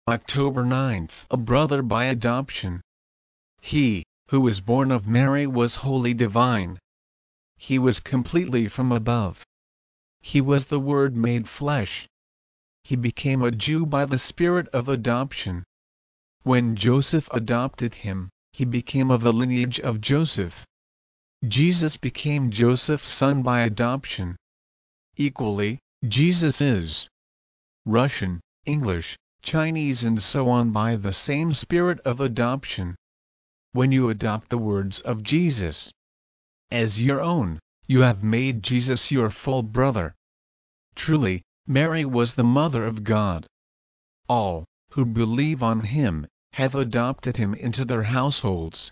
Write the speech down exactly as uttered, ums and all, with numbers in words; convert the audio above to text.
October ninth, a brother by adoption. He, who was born of Mary, was wholly divine. He was completely from above. He was the Word made flesh. He became a Jew by the spirit of adoption. When Joseph adopted him, he became of the lineage of Joseph. Jesus became Joseph's son by adoption. Equally, Jesus is Russian, English, Chinese and so on by the same spirit of adoption. When you adopt the words of Jesus as your own, you have made Jesus your full brother. Truly, Mary was the Mother of God. All who believe on him have adopted him into their households.